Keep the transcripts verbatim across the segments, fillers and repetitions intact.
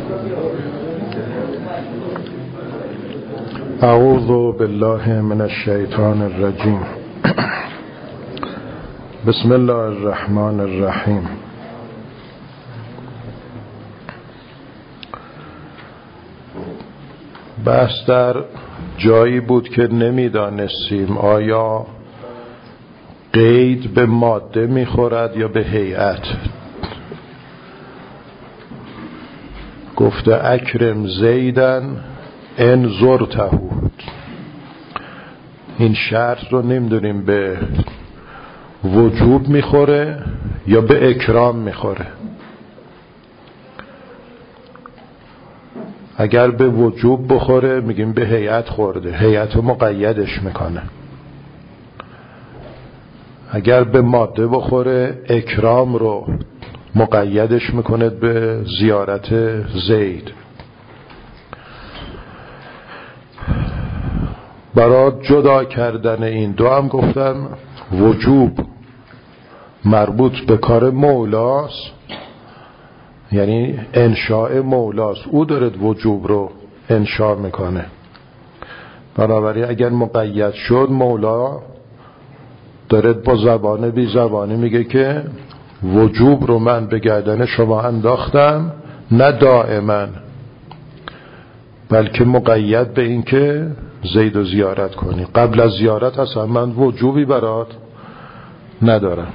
اعوذ بالله من الشیطان الرجیم. بسم الله الرحمن الرحیم. بحث در جایی بود که نمیدانستیم آیا قید به ماده میخورد یا به هیئت. گفته اکرم زیدن ان زرته. این شرط رو نمیدونیم به وجوب میخوره یا به اکرام میخوره. اگر به وجوب بخوره میگیم به هیئت خورده، هیئت رو مقیدش میکنه. اگر به ماده بخوره اکرام رو مقیدش میکنه به زیارت زید. برای جدا کردن این دو هم گفتم وجوب مربوط به کار مولاست، یعنی انشاء مولاست، او دارد وجوب رو انشاء میکنه. بنابراین اگر مقید شد مولا دارد با زبان بی زبانی میگه که وجوب رو من به گردن شما انداختم، نه دائما بلکه مقید به این که زید و زیارت کنی. قبل از زیارت اصلا من وجوبی برات ندارم.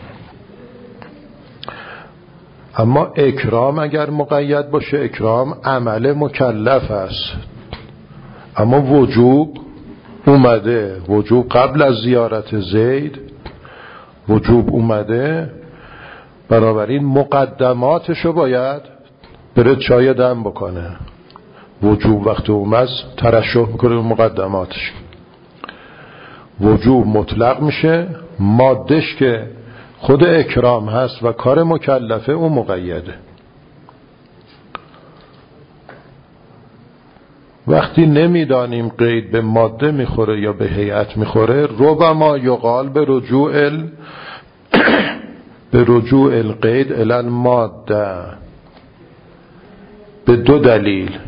اما اکرام اگر مقید باشه اکرام عمل مکلف است، اما وجوب اومده، وجوب قبل از زیارت زید وجوب اومده، بنابراین مقدماتشو باید بره چای دم بکنه. وجوب وقت اومد ترشح میکنه به مقدماتش. وجوب مطلق میشه، مادهش که خود اکرام هست و کار مکلفه اون مقیده. وقتی نمیدانیم قید به ماده میخوره یا به هیئت میخوره، ربما یقال به رجوع ال... به رجوع القید الی الماده، به دو دلیل.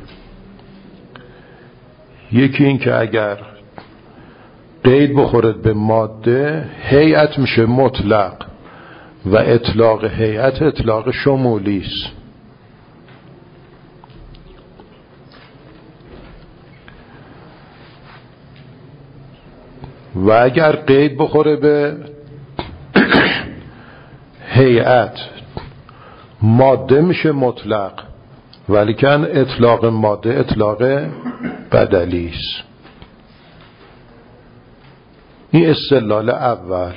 یکی این که اگر قید بخورد به ماده هیئت میشه مطلق و اطلاق هیئت اطلاق شمولی است. و اگر قید بخوره به هیئت ماده میشه مطلق، ولیکن اطلاق ماده اطلاق بدلی است. این استدلال اول.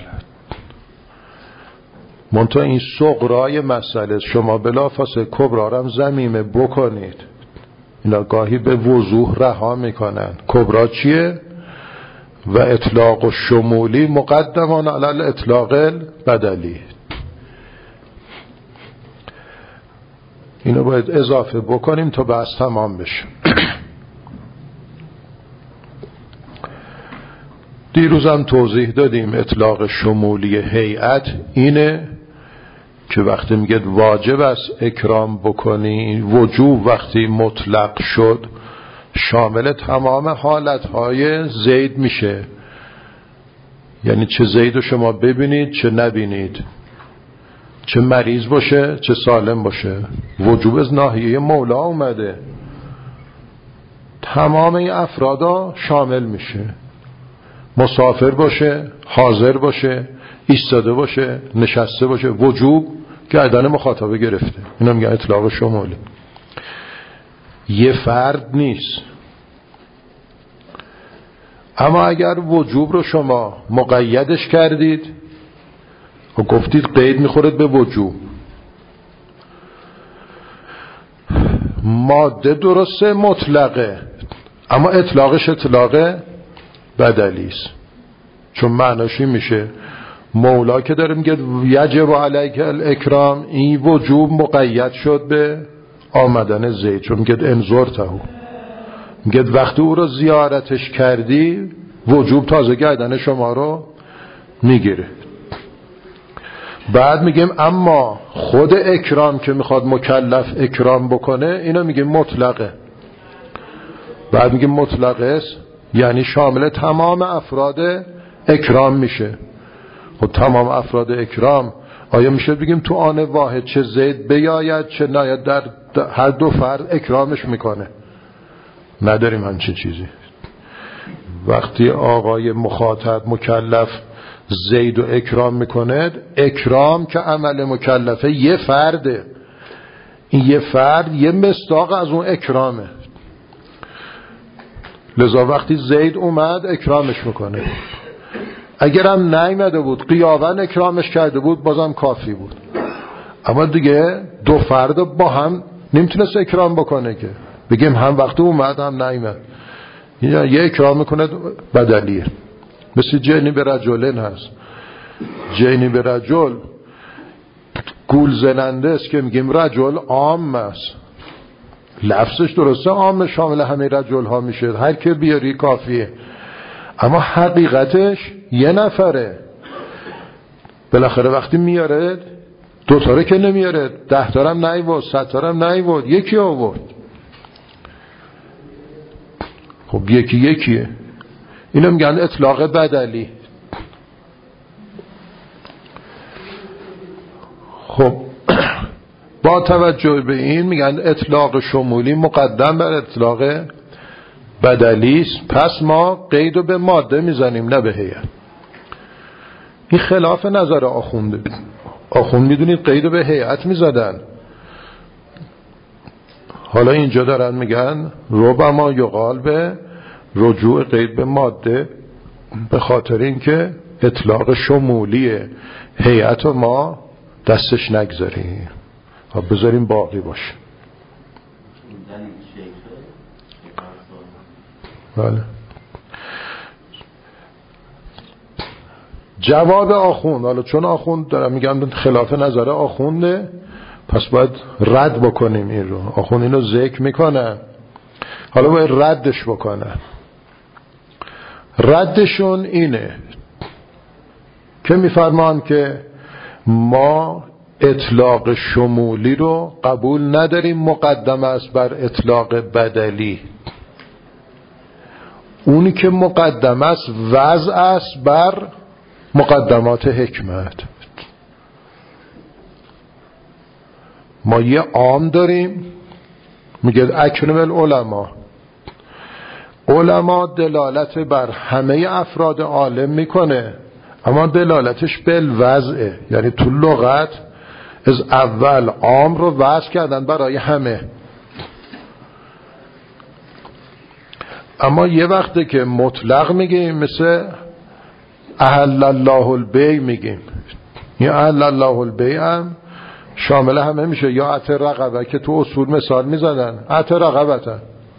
منتها این صغرای مسئله شما بلافاصله کبرا را هم ضمیمه بکنید. اینا گاهی به وضوح رها میکنن. کبرا چیه؟ و اطلاق و شمولی مقدمان علی اطلاق بدلی. اینو باید اضافه بکنیم تا بحث تمام بشه. دیروزم توضیح دادیم اطلاق شمولی هیئت اینه که وقتی میگه واجب است اکرام بکنی، وجوب وقتی مطلق شد شامل تمام حالتهای زید میشه. یعنی چه زید رو شما ببینید چه نبینید، چه مریض باشه چه سالم باشه، وجوب از ناحیه مولا اومده، تمام این افرادا شامل میشه. مسافر باشه، حاضر باشه، ایستاده باشه، نشسته باشه، وجوب گردن مخاطبه گرفته. اینا میگن اطلاق شمولی. یه فرد نیست. اما اگر وجوب رو شما مقیدش کردید و گفتید قید میخورد به وجوب، ماده درسته مطلقه اما اطلاقش اطلاق بدلی است. چون معناشی میشه مولا که داره میگه یجب علیک الاکرام، این وجوب مقید شد به آمدن زید. چون میگه انظرته، میگه وقتی او رو زیارتش کردی وجوب تازه گردن شما رو میگیره. بعد میگیم اما خود اکرام که میخواد مکلف اکرام بکنه اینو میگیم مطلقه. بعد میگیم مطلقه است یعنی شامل تمام افراد اکرام میشه. خب تمام افراد اکرام آیا میشه بگیم تو آن واحد چه زید بیاید چه ناید، در هر دو فرد اکرامش میکنه؟ نداریم همچین چیزی. وقتی آقای مخاطب مکلف زید و اکرام میکنه، اکرام که عمل مکلفه یه فرده، این یه فرد یه مصداق از اون اکرامه. لذا وقتی زید اومد اکرامش میکنه. اگرم نیامده بود قیابن اکرامش کرده بود بازم کافی بود. اما دیگه دو فرد با هم نمیتونست اکرام بکنه که بگیم هم وقتی اومد هم نیامد. یه اکرام میکنه بدلیه. مثل جنی به رجلن هست. جنی به رجل گول زننده است که میگیم رجل عام است، لفظش درسته عام شامل همه رجل ها میشه، هر که بیاری کافیه، اما حقیقتش یه نفره. بالاخره وقتی میاره دو تاره که نمیاره، ده تارم نیورد، صد تارم نیورد، یکی آورد. خب یکی یکیه. اینو میگن اطلاق بدلی. خب با توجه به این میگن اطلاق شمولی مقدم بر اطلاق بدلی است. پس ما قیدو به ماده میزنیم نه به هیئت. این خلاف نظر آخونده. آخوند میدونید قیدو به هیئت میزدن. حالا اینجا دارن میگن ربما یقال به رجوع قید به ماده، به خاطر اینکه اطلاق شمولی هیئت و ما دستش نگذاریم و بذاریم باقی باشه. بله. جواب آخوند، حالا چون آخوند دارم میگم خلاف نظر آخونده پس باید رد بکنیم این رو. آخوند اینو ذکر میکنن، حالا باید ردش بکنن. ردشون اینه که میفرمان که ما اطلاق شمولی رو قبول نداریم مقدم است بر اطلاق بدلی. اونی که مقدم است وضع است بر مقدمات حکمت. ما یه عام داریم میگه اکرم العلماء. علما دلالت بر همه افراد عالم میکنه، اما دلالتش بالوضعه، یعنی تو لغت از اول عام رو وضع کردن برای همه. اما یه وقته که مطلق میگیم مثل احل الله البیع میگیم، یا احل الله البیع هم شامل همه میشه، یا عطر رقبه که تو اصول مثال میزدن عطر رقبتن.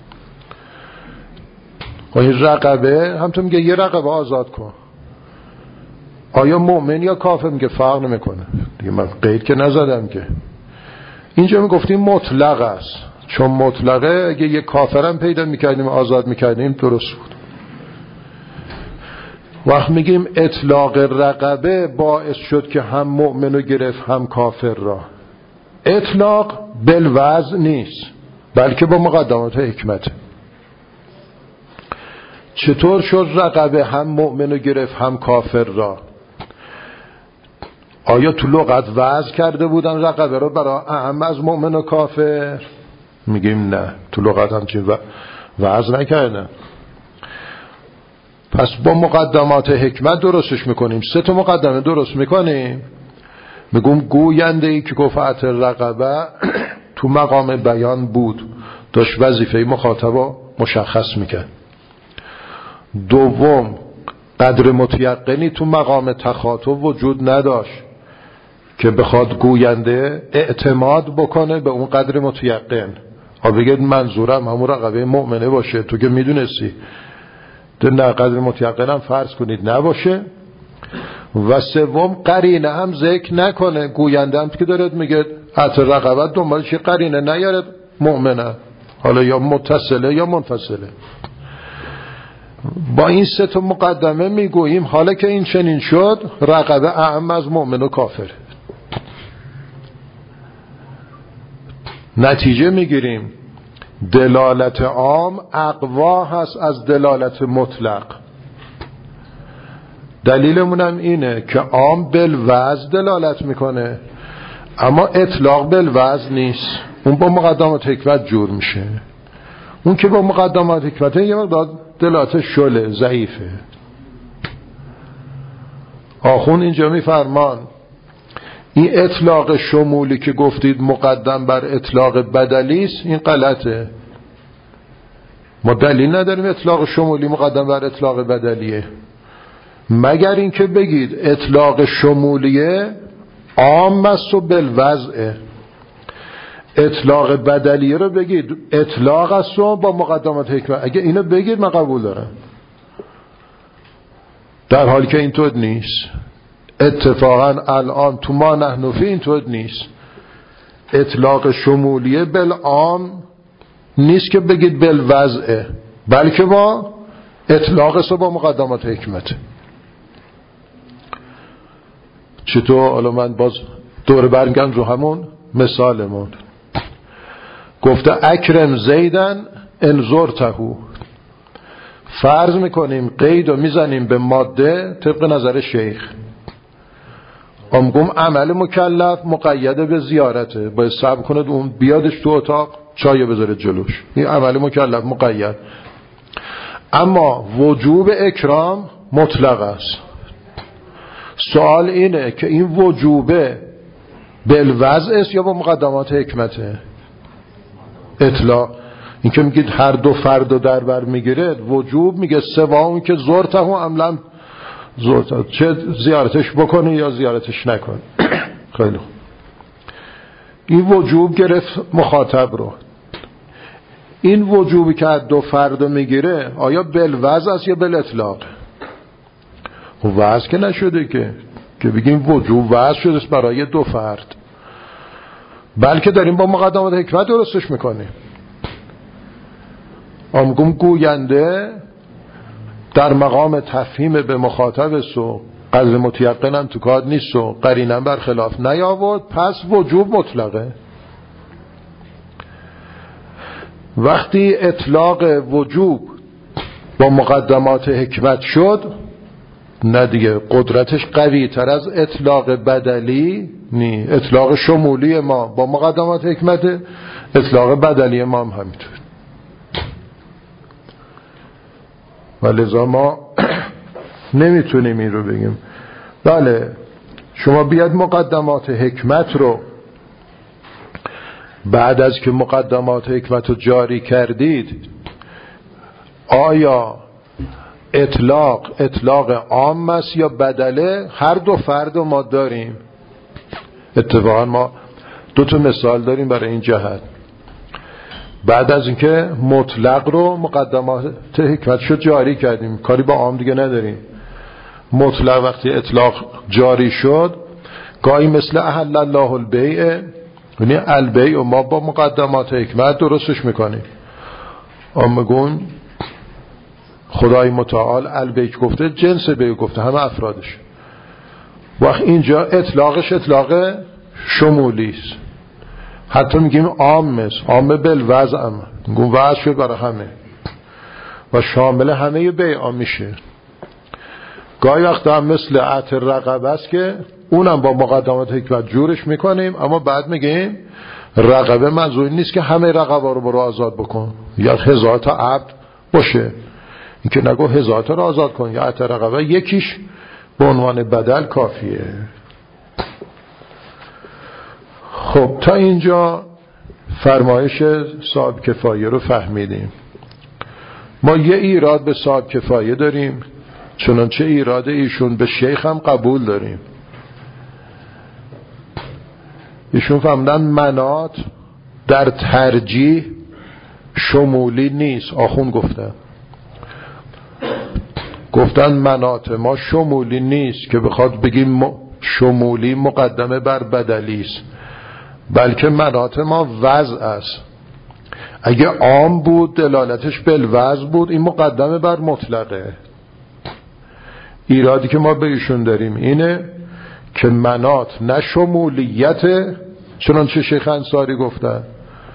و این رقبه هم تو میگه یه رقبه آزاد کن، آیا مؤمن یا کافر؟ میگه فرق نمیکنه دیگه، من قید که نزدم که. اینجا میگفتیم مطلق است، چون مطلقه اگه یه کافرم پیدا میکردیم آزاد میکردیم درست بود. وقت میگیم اطلاق رقبه باعث شد که هم مؤمن رو گرفت هم کافر را. اطلاق بالوضع نیست بلکه با مقدمات حکمت. چطور شد رقبه هم مؤمن رو گرفت هم کافر را؟ آیا تو لغت وضع کرده بودن رقبه رو برای اعم از مؤمن و کافر؟ میگیم نه، تو لغت همچین وضع نکردن. پس با مقدمات حکمت درستش میکنیم. سه تا مقدمه درست میکنیم. میگم گوینده ای که گفت رقبه تو مقام بیان بود، داشت وظیفه مخاطب مشخص میکرد. دوم قدر متیقنی تو مقام تخاطب وجود نداشت که بخواد گوینده اعتماد بکنه به اون قدر متیقن، ها بگید منظورم همون رقبه مؤمنه باشه، تو که میدونستی. نه، قدر متیقنم فرض کنید نباشه. و سوم قرینه هم ذکر نکنه، گوینده هم که دارد میگه عطر رقبت دنبالش قرینه نیارد مؤمنه، حالا یا متصله یا منفصله. با این سه تا مقدمه میگوییم حالا که این چنین شد رقبه اعم از مؤمن و کافر. نتیجه میگیریم دلالت عام اقوا هست از دلالت مطلق. دلیلمونم اینه که عام بالوضع دلالت میکنه اما اطلاق بالوضع نیست. اون با مقدمات حکمت جور میشه. اون که با مقدمات حکمت یه مقدار دلالت شله ضعیفه. آخون اینجا میفرمان این اطلاق شمولی که گفتید مقدم بر اطلاق بدلی است، این غلطه. ما دلیل نداریم اطلاق شمولی مقدم بر اطلاق بدلیه، مگر اینکه بگید اطلاق شمولیه عام است و بالوضعه. اطلاق بدلیه رو بگید اطلاق است و با مقدمات حکمت. اگه اینو بگید من قبول دارم، در حالی که اینطور نیست. اتفاقا الان تو ما نحنفی اینطور نیست. اطلاق شمولیه بالعام نیست که بگید بالوضعه، بلکه با اطلاق است و با مقدمات حکمت. چطور؟ حالا من باز دور برگم رو همون مثالمون. گفته اکرم زیدن انظرتهو. فرض میکنیم قید و میزنیم به ماده طبق نظر شیخ. امگم عمل مکلف مقید به زیارته، باید صبر کند اون بیادش تو اتاق چای بذاره جلوش، این عمل مکلف مقید. اما وجوب اکرام مطلق است. سوال اینه که این وجوبه بالوضع است یا با مقدمات حکمته؟ اطلاق. این که میگید هر دو فرد رو در بر میگیره، وجوب میگه سوا اون که زرته هم عملا زرته، چه زیارتش بکنه یا زیارتش نکنه. خیلی خوب. این وجوب گرفت مخاطب رو. این وجوبی که دو فرد رو میگیره آیا بالوضع است یا بالاطلاق؟ خب وضع که نشده که که بگیم وجوب وضع شده است برای دو فرد، بلکه داریم با مقدمات حکمت درستش میکنیم. آمگم گوینده در مقام تفهیم به مخاطب سو قدر متیقنم تو کار نیست و قرینم برخلاف نیاورد، پس وجوب مطلقه. وقتی اطلاق وجوب با مقدمات حکمت شد، نه دیگه قدرتش قوی تر از اطلاق بدلی نی. اطلاق شمولی ما با مقدمات حکمت، اطلاق بدلی ما هم همینطور. ولذا ما نمیتونیم این رو بگیم. بله شما بیاد مقدمات حکمت رو بعد از که مقدمات حکمت رو جاری کردید، آیا اطلاق اطلاق عام است یا بدله؟ هر دو فرد ما داریم. اتفاقا ما دو تا مثال داریم برای این جهت. بعد از اینکه مطلق رو مقدمات حکمت شد جاری کردیم، کاری با عام دیگه نداریم. مطلق وقتی اطلاق جاری شد، گاهی مثل احل الله البیع، یعنی البیع و ما با مقدمات حکمت درستش میکنیم. آمگون خدای متعال البیع گفته، جنس بیع گفته، همه افرادش. وقت اینجا اطلاقش اطلاق شمولی است. حتی میگیم عام است، عام بالوضع هم میگیم وضع شد برای همه و شامل همه بیع میشه. گاهی وقت هم مثل عطر رقبه است که اونم با مقدمات حکمت جورش میکنیم، اما بعد میگیم رقبه منظور نیست که همه رقبه رو برو آزاد بکن یا هزار تا عبد باشه، این که نگو هزار تا رو آزاد کن، یا عطر رقبه یکیش به عنوان بدل کافیه. خب تا اینجا فرمایش صاحب کفایه رو فهمیدیم. ما یه ایراد به صاحب کفایه داریم، چنانچه ایراد ایشون به شیخ هم قبول داریم. ایشون فهمدن منات در ترجیح شمولی نیست. آخون گفتن گفتن منات ما شمولی نیست که بخواد بگیم شمولی مقدمه بر بدلی است، بلکه منات ما وضع است. اگه عام بود دلالتش بالوضع بود، این مقدمه بر مطلقه. ایرادی که ما به ایشون داریم اینه که منات نه شمولیت، چنانچه شیخ انصاری گفتن،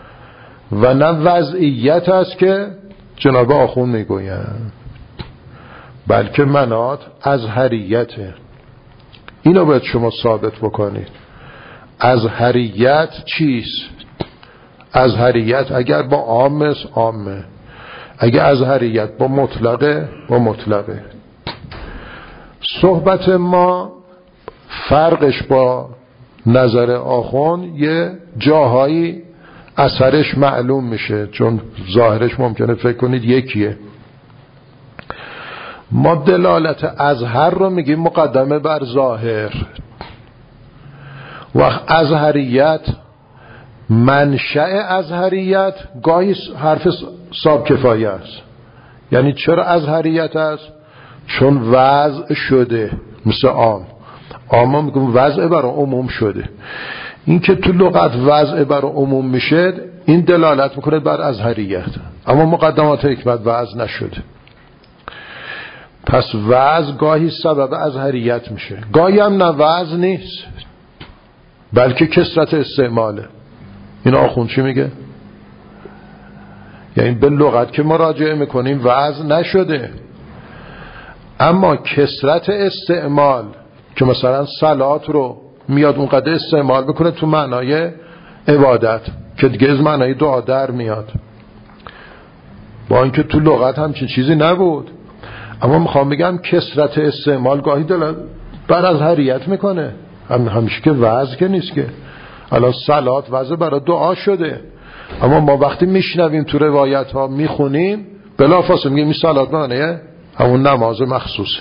و نه وضعیت است که جناب آخوند میگویند، بلکه منات ازهریته. اینو باید شما ثابت بکنید. ازهریت چیست؟ ازهریت اگر با عام است عامه، اگر ازهریت با مطلقه با مطلقه. صحبت ما فرقش با نظر آخوند یه جاهایی اثرش معلوم میشه، چون ظاهرش ممکنه فکر کنید یکیه. ما دلالت ازهر رو میگیم مقدمه بر ظاهر. وقت ازهریت، منشأ ازهریت گاهی حرف صاحب کفایه است. یعنی چرا ازهریت است؟ چون وضع شده، مثل عام. عام میگم وضع برای عموم شده. این که تو لغت وضع برای عموم میشه، این دلالت میکنه بر ازهریت، اما مقدمات حکمت وضع نشده. پس وضع گاهی سبب ازهریت میشه، گاهی هم نه وضع نیست بلکه کثرت استعماله. این آخوند چی میگه؟ یعنی به لغت که مراجعه میکنیم وضع نشده، اما کثرت استعمال که مثلا صلات رو میاد اونقدر استعمال بکنه تو معنای عبادت که دیگه از معنای دعا در میاد، با اینکه تو لغت همچین چیزی نبود. اما میخوام بگم کثرت استعمال گاهی دلالت بر ازهریت میکنه، هم همیشه که وضع که نیست که. الان صلات وضع برای دعا شده، اما ما وقتی میشنویم تو روایت ها میخونیم بلافاصله میگیم این صلات معنیه همون نماز مخصوصه.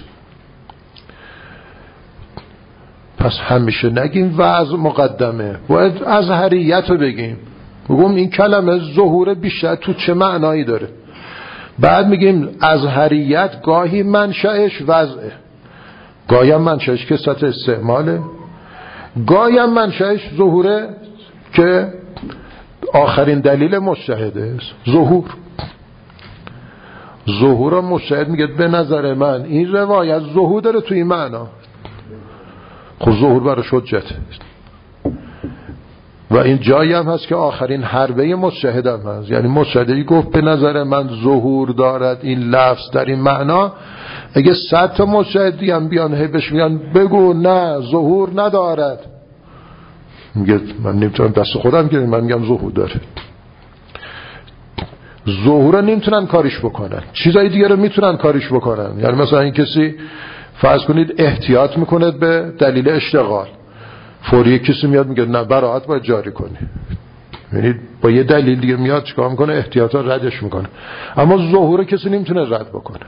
پس همیشه نگیم وضع مقدمه، باید ازهریت رو بگیم، بگیم این کلمه ظهور بیشتر تو چه معنایی داره. بعد میگیم ازهریت گاهی منشأش وضعه، گاهی هم منشأش کثرت استعماله، گاهی هم منشأش ظهوره که آخرین دلیل مجتهده است. ظهور ظهور مجتهد میگه به نظر من این روایت ظهور داره توی این معنا. خب ظهور برای حجته و این جایی هم هست که آخرین حربه مجتهد هم هست. یعنی مجتهدی گفت به نظر من ظهور دارد این لفظ در این معنا، اگه صد تا مجتهدی هم بیان هی بهش میگن بگو نه ظهور ندارد، میگه من نمیتونم دست خودم گیرم، من میگم ظهور داره. ظهور رو نمیتونن کاریش بکنن، چیزای دیگه رو میتونن کاریش بکنن. یعنی مثلا این کسی فرض کنید احتیاط میکنه به دلیل اشتغال، فوری کسی میاد میگه نه براحت باید جاری کنی، یعنی با یه دلیل دیگه میاد چیکار میکنه؟ احتیاطا ردش میکنه. اما ظهور کسی نمیتونه رد بکنه.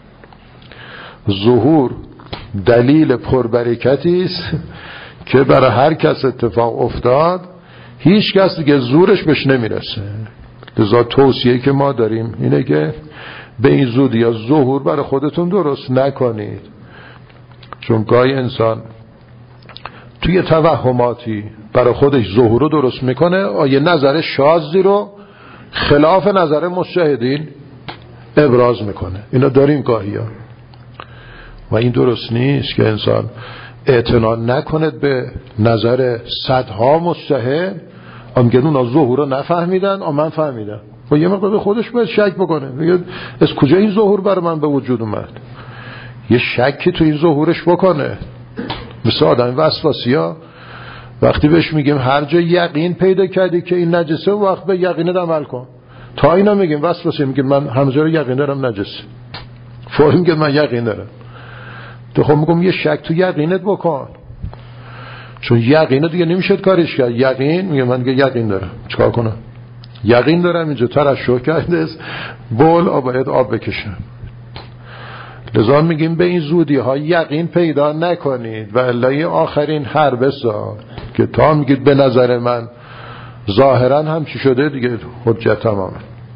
ظهور دلیل پربرکتی است که برای هر کس اتفاق افتاد هیچ کس دیگه زورش بهش نمیرسه. لذا توصیه که ما داریم اینه که به این زودی یا ظهور برای خودتون درست نکنید، چون گاهی انسان توی توهماتی برای خودش ظهور رو درست میکنه، آیه نظر شاذی رو خلاف نظر مجتهدین ابراز میکنه. اینا داریم گاهی ها و این درست نیست که انسان اعتنا نکند به نظر صدها مجتهد. امگه اونا ظهور رو نفهمیدن آ من فهمیدم، و یه مقدار به خودش باید شک بکنه، میگه از کجا این ظهور برای من به وجود اومد؟ یه شکی تو این ظهورش بکنه. مثل آدم وسواسی ها وقتی بهش میگیم هر جا یقین پیدا کردی که این نجسه وقت به یقینت عمل کن. تا اینا میگیم وسواسی میگیم من همه جا رو یقین دارم نجسه، فوری میگه من یقین دارم. تو خب میگم یه شک تو یقینت بکن، چون یقینه دیگه نمیشه کارش کرد. یقین میگه من دیگه یقین دارم، چیکار کنم؟ یقین دارم اینجا ترشح کرده است بول باید آب بکشم. لذا میگیم به این زودی ها یقین پیدا نکنید و الا آخرین حرب سا که تا میگید به نظر من ظاهرا هم چی شده دیگه حجت تمامه.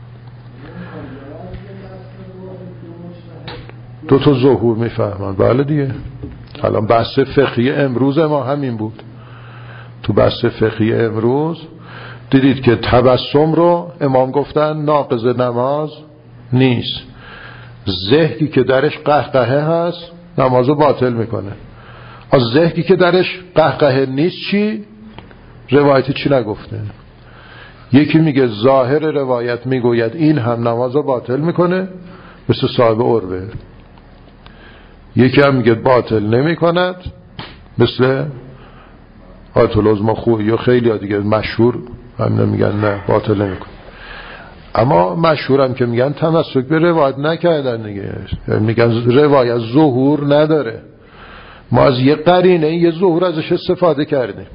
دو تا ظهور میفهمن. بله دیگه الان بحث فقهی امروز ما همین بود. تو بحث فقهی امروز دیدید که تبسم رو امام گفتن ناقض نماز نیست، ضحکی که درش قهقهه هست نمازو باطل میکنه. از ضحکی که درش قهقهه نیست چی؟ روایتی چی نگفته؟ یکی میگه ظاهر روایت میگوید این هم نماز رو باطل میکنه، مثل صاحب عروه. یکی هم میگه باطل نمیکند، مثل آیت العظمی خویی یا خیلی ها دیگه مشهور همین میگن نه باطل نمیکنه. اما مشهور هم که میگن تمسک به روایت نکردن دیگه، میگن روایت ظهور نداره، ما از یه قرینه یه ظهور ازش استفاده کردیم.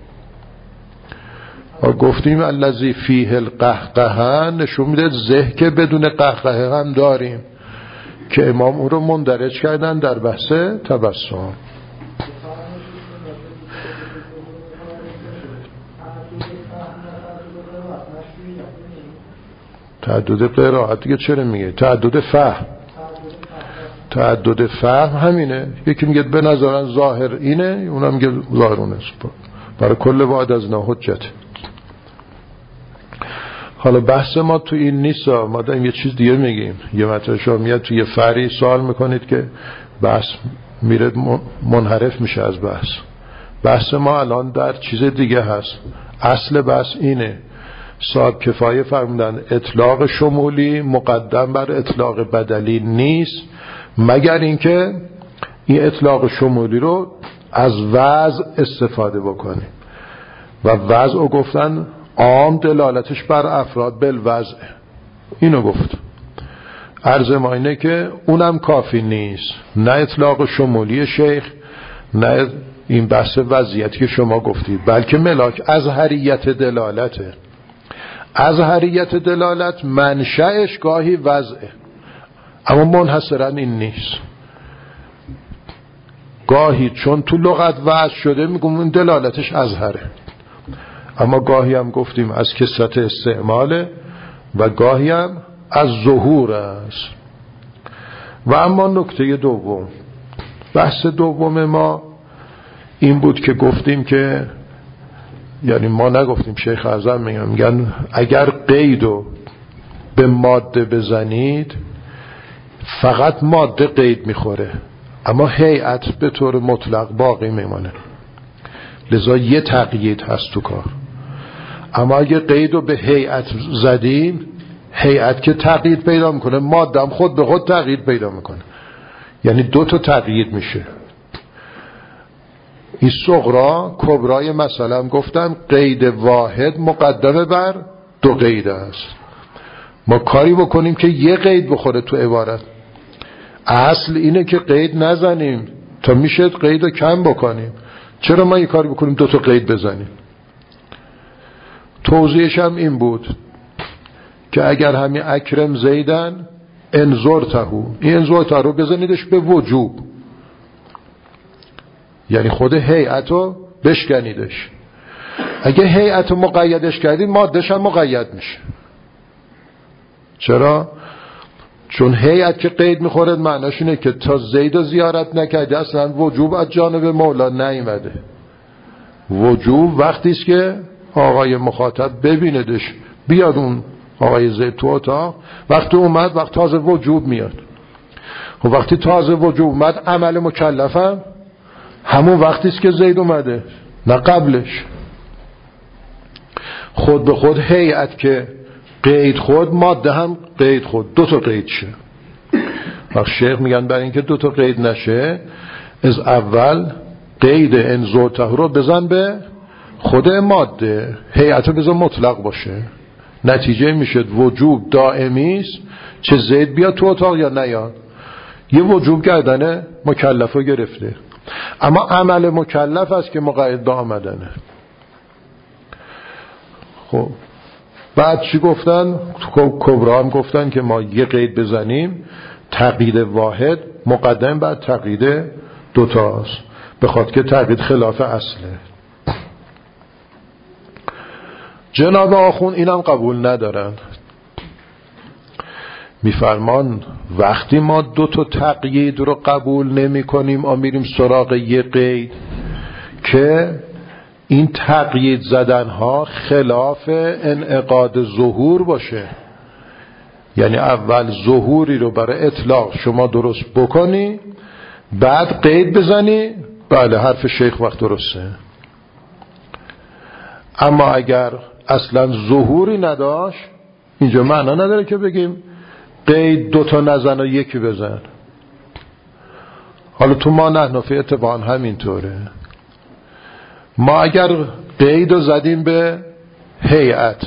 گفتیم الذی فیه القهقه نشون میده زه که بدون قهقه هم داریم که امام اون رو مندرج کردن در بحث تبسم. تعدد قرائت دیگه چرا میگه؟ تعدد فهم. تعدد فهم همینه. یکی میگه به نظرن ظاهر اینه، اونم میگه ظاهر اونه. برای کل واحد از نه حجت. حالا بحث ما تو این نیست، ما داریم یه چیز دیگه میگیم. یه مطلب شما میاد تو یه فری سوال میکنید که بحث میره منحرف میشه از بحث. بحث ما الان در چیز دیگه هست. اصل بحث اینه، صاحب کفایه فرمودن اطلاق شمولی مقدم بر اطلاق بدلی نیست، مگر اینکه این اطلاق شمولی رو از وضع استفاده بکنیم و وضع رو گفتن عام دلالتش بر افراد بالوضع. اینو گفت. عرض ما اینه که اونم کافی نیست، نه اطلاق شمولی شیخ نه این بحث وضعیتی که شما گفتید، بلکه ملاک ازهریت دلالته. ازهریت دلالت منشأش گاهی وضعه، اما منحصرا این نیست. گاهی چون تو لغت وضع شده میگم این دلالتش ازهره، اما گاهی هم گفتیم از کثرت استعماله و گاهی هم از ظهور است. و اما نکته دوم، بحث دوم ما این بود که گفتیم که یعنی ما نگفتیم، شیخ اعظم میگن میگن اگر قیدو به ماده بزنید فقط ماده قید میخوره، اما هیئت به طور مطلق باقی میمانه، لذا یه تقیید هست تو کار. اما اگه قیدو به هیئت زدیم، هیئت که تقیید پیدا میکنه، ماده هم خود به خود تقیید پیدا میکنه، یعنی دو تا تقیید میشه. این صغرا کبرای مثلا گفتن قید واحد مقدمه بر دو قید است. ما کاری بکنیم که یه قید بخوره تو عبارت. اصل اینه که قید نزنیم تا میشه قید رو کم بکنیم. چرا ما یه کاری بکنیم دو تا قید بزنیم؟ توضیحش هم این بود که اگر همین اکرم زیدن انظر تهو، این انظر تهو رو بزنیدش به وجوب، یعنی خود هیئت رو بشکنیدش. اگه هیئت رو مقیدش کردید مادهش هم مقید میشه. چرا؟ چون هیئت که قید میخورد معناش اینه که تا زید رو زیارت نکرده اصلا وجوب از جانب مولا نیامده. وجوب وقتی است که آقای مخاطب ببیندش، بیاد اون آقای زید تو اتاق، وقتی اومد وقت تازه وجوب میاد. و وقتی تازه وجوب اومد عمل مکلفم همون وقتی است که زید اومده، نه قبلش. خود به خود هیئت که قید خود، ماده هم قید خود، دو تا قید شه. وقت شیخ میگن برای اینکه دو تا قید نشه، از اول قید انظرته رو بزن به خود ماده، هیئت رو بزن مطلق باشه. نتیجه میشد وجوب دائمی است، چه زید بیاد تو اتاق یا نیاد. یه وجوب کردنه مکلف رو گرفته، اما عمل مکلف است که مقید به آمدنه. خب بعد چی گفتن؟ کبرا هم گفتن که ما یه قید بزنیم، تقیید واحد مقدم بعد تقیید دوتاست، بخواد که تقیید خلاف اصله. جناب آخون اینم قبول ندارن، میفرمان وقتی ما دو تا تقیید رو قبول نمی کنیم و میریم سراغ یه قید که این تقیید زدن ها خلاف انعقاد ظهور باشه، یعنی اول ظهوری رو برای اطلاق شما درست بکنی بعد قید بزنی، بله حرف شیخ وقت درسته. اما اگر اصلا ظهوری نداشت، اینجا معنا نداره که بگیم قید دوتا نزن و یکی بزن. حالا تو ما نحنفی اتفاقا همینطوره. ما اگر قید رو زدیم به هیئت،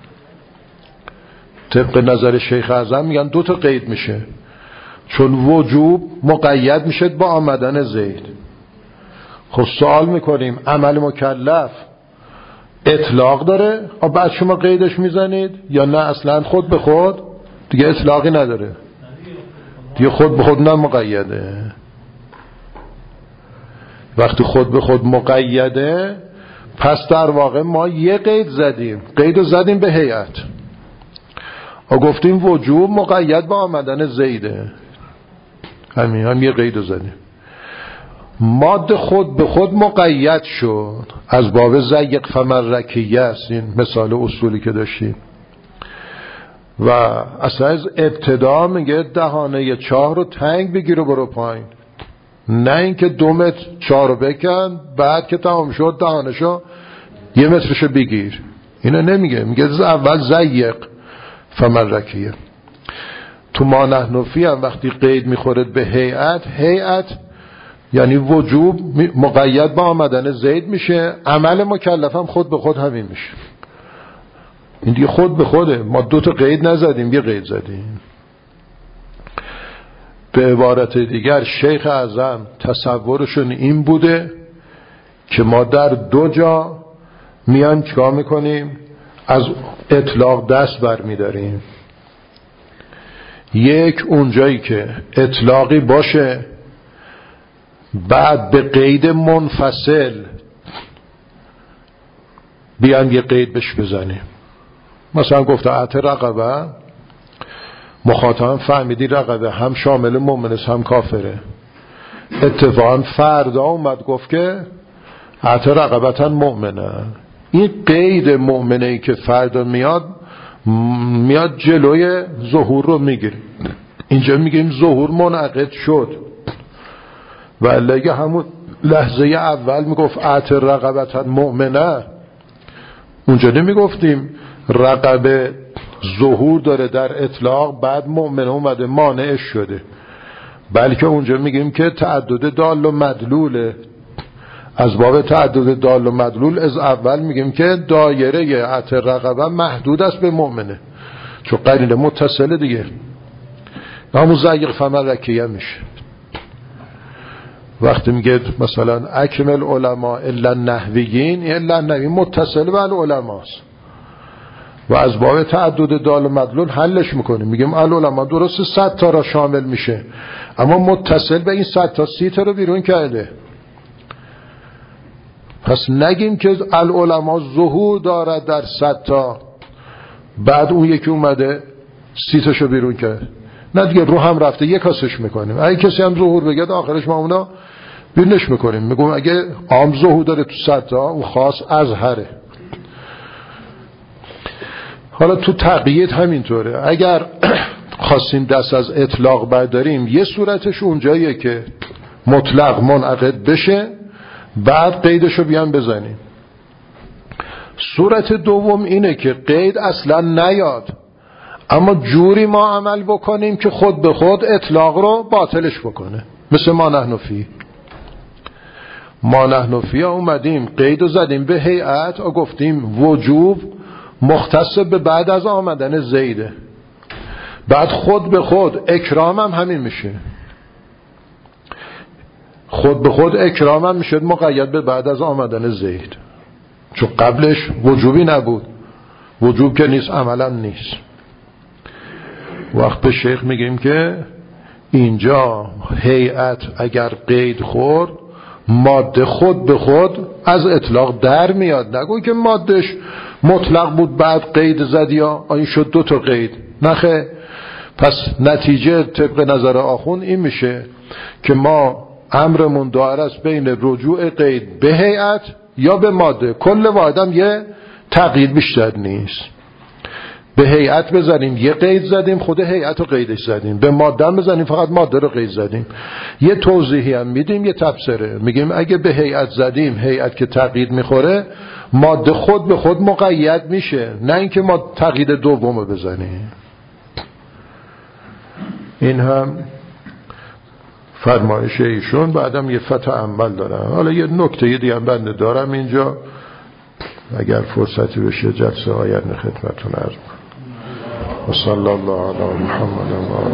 طبق نظر شیخ اعظم میگن دوتا قید میشه، چون وجوب مقید میشه با آمدن زید. خب سوال میکنیم عمل مکلف اطلاق داره و بعد شما قیدش میزنید یا نه اصلا خود به خود دیگه اطلاقی نداره، دیگه خود به خود نه مقیده. وقتی خود به خود مقیده پس در واقع ما یه قید زدیم، قید رو زدیم به هیئت و گفتیم وجوب مقید با آمدن زیده، همین هم یه قید رو زدیم. ماده خود به خود مقید شد، از باب ضیق فمرکیه است، این مثال اصولی که داشتیم. و اصلا از ابتدا میگه دهانه چاه رو تنگ بگیر و برو پایین، نه اینکه دو متر چاه رو بکن بعد که تمام شد دهانشو یه مترشو بگیر. اینو نمیگه، میگه اول ضیق فمرکیه. تو ما نحنفی هم وقتی قید میخورد به هیئت، هیئت یعنی وجوب مقید با آمدن زید میشه، عمل مکلف هم خود به خود همین میشه. این دیگه خود به خوده، ما دو تا قید نزدیم یه قید زدیم. به عبارت دیگر شیخ اعظم تصورشون این بوده که ما در دو جا میان چیکار میکنیم؟ از اطلاق دست بر میداریم. یک اونجایی که اطلاقی باشه بعد به قید منفصل بیان یه قید بهش بزنیم. مثلا گفته عهد رقبه، مخاطبم فهمیدی رقبه هم شامل مؤمن است هم کافره. اتفاقا فردا اومد گفت که عهد رقبتن مؤمنه. این قید مؤمنه ای که فردا میاد میاد جلوی ظهور رو میگیره. اینجا میگیم ظهور منعقد شد، ولی اگه همون لحظه اول میگفت عهد رقبتن مؤمنه، اونجا نمیگفتیم رقبه ظهور داره در اطلاق بعد مؤمنه اومده مانعش شده، بلکه اونجا میگیم که تعدد دال و مدلوله. از باب تعدد دال و مدلول از اول میگیم که دایره عهد رقبه محدود است به مؤمنه، چون قرینه متصله دیگه، همون ضیق فمرکیه میشه. وقتی میگه مثلا اکمل علما الا نحویین، الا نحوی متصل به العلماست و از باب تعدد دال و مدلول حلش میکنیم، میگیم العلما درست صد تا را شامل میشه اما متصل به این صد تا سی تا رو بیرون کرده. پس نگیم که العلما ظهور دارد در صد تا بعد اون یکی اومده سی تاشو بیرون کرد، نه دیگه رو هم رفته یک کاسش میکنیم. اگه کسی هم ظهور بگه آخرش ما اونا بیرونش میکنیم، میگم اگه عام ظهور داره تو صد تا اون خاص ازهره. حالا تو تقیید همینطوره، اگر خواستیم دست از اطلاق برداریم یه صورتش اونجاییه که مطلق منعقد بشه بعد قیدشو بیان بزنیم. صورت دوم اینه که قید اصلا نیاد اما جوری ما عمل بکنیم که خود به خود اطلاق رو باطلش بکنه، مثل ما نحنفی. ما نحنفی ها اومدیم قید رو زدیم به هیئت و گفتیم وجوب مختص به بعد از آمدن زیده، بعد خود به خود اکرام هم همین میشه، خود به خود اکرام هم میشه مقید به بعد از آمدن زید، چون قبلش وجوبی نبود، وجوب که نیست عملا نیست. وقت به شیخ میگیم که اینجا هیئت اگر قید خورد ماده خود به خود از اطلاق در میاد، نگوی که مادهش مطلق بود بعد قید زدی یا این شد دو تا قید، نخه. پس نتیجه طبق نظر آخوند این میشه که ما امرمون دائر است بین رجوع قید به هیئت یا به ماده، کل واحدم یه تقیید بیشتر نیست. به هیئت بزنیم یه قید زدیم خود هیئت رو قیدش زدیم، به ماده بزنیم فقط ماده رو قید زدیم. یه توضیحی هم میدیم، یه تفسیره، میگیم اگه به هیئت زدیم هیئت که تقیید میخوره ماده خود به خود مقید میشه، نه اینکه ما تقیید دومو بزنیم. این هم فرمایش ایشون. بعدم یه فتح عمل دارم. حالا یه نکته دیگه هم بنده دارم اینجا، اگر فرصتی بشه جلسه آینده خدمتتون عرض کنم. و صلی الله علی محمد و